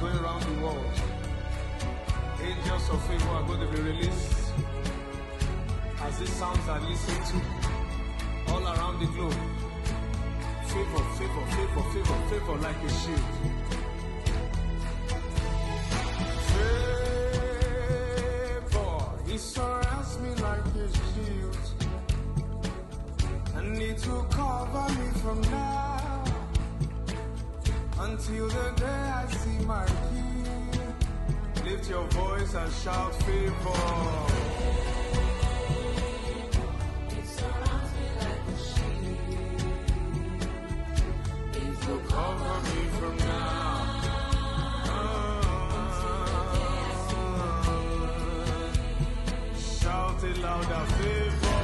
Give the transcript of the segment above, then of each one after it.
going around the world. Angels of favor are going to be released as these sounds are listened to all around the globe. Favor, favor, favor, favor, favor like a shield. Favor, it surrounds me like a shield, and it will cover me from now until the day I see my King. Lift your voice and shout favor. It surrounds me like a shield. It will Cover me from now. Shout it louder, favor.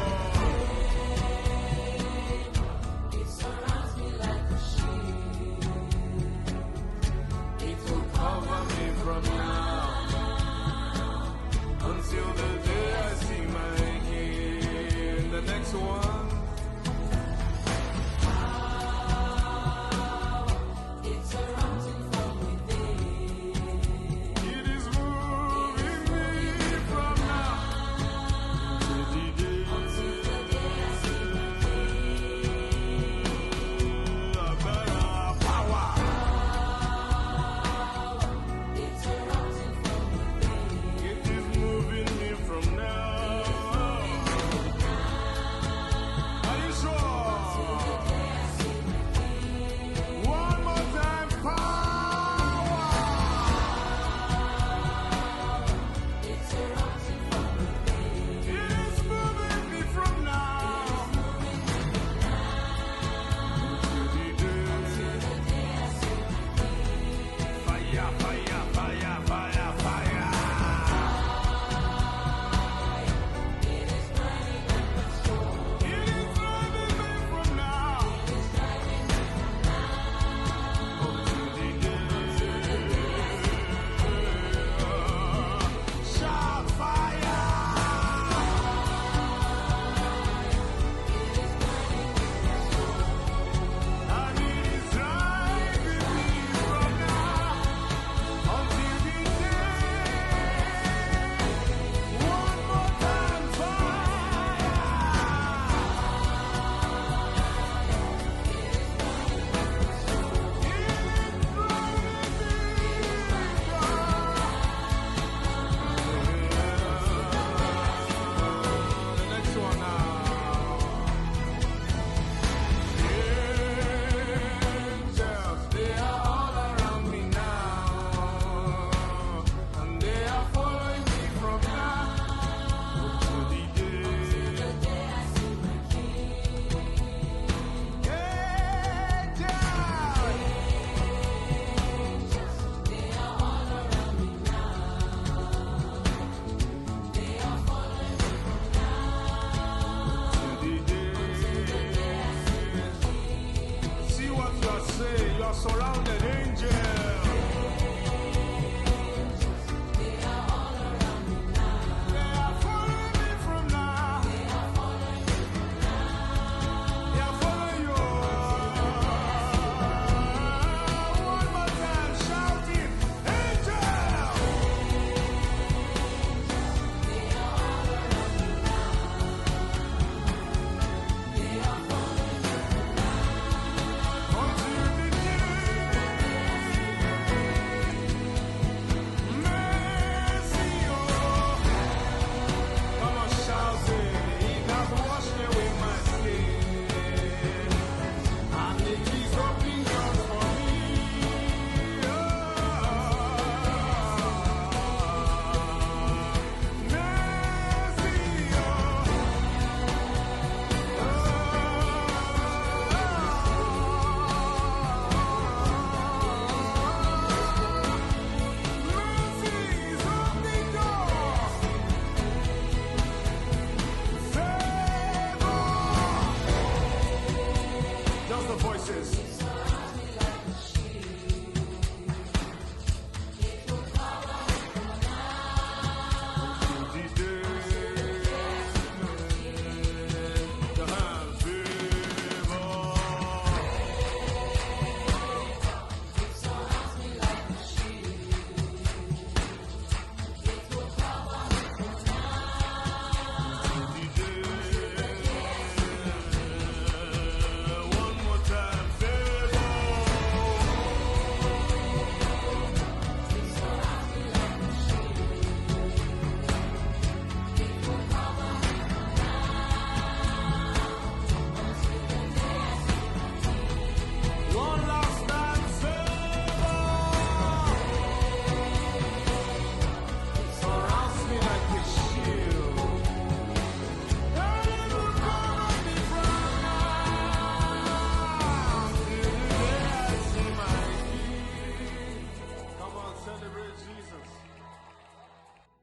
It surrounds me like a shield. It will cover me from now until the day I see my King. The next one. It surrounds me from within. It is moving me from now to the day. Until the day I see my A better power. It surrounds me from within. It is moving me from now. Are you sure? One more time, power. It surrounds me from within. It is moving me from now to the day. The day I see my Fire, fire, fire, fire, fire. It is burning in my soul. It is driving me from now It is driving me from now to the day. Shout fire. And it is driving me from now until the day. One more time, fire. The next one now. Angels, they are all around me now, and they are following me from now to the day. the day I see my King. Angels, They are all around me now. They are following me from now to the day. See what you are saying. You are surrounded, angels. They are all around me now. They are following me from now. They are following me from now They are following you. One more time, shout it, angels. They are all around me now. They are following me from Until the day. Mercy, oh. Come on, shout it. He has washed away my sin, and it is open doors for me. Oh. Mercy, Mercy's open doors. Favor. Just the voices.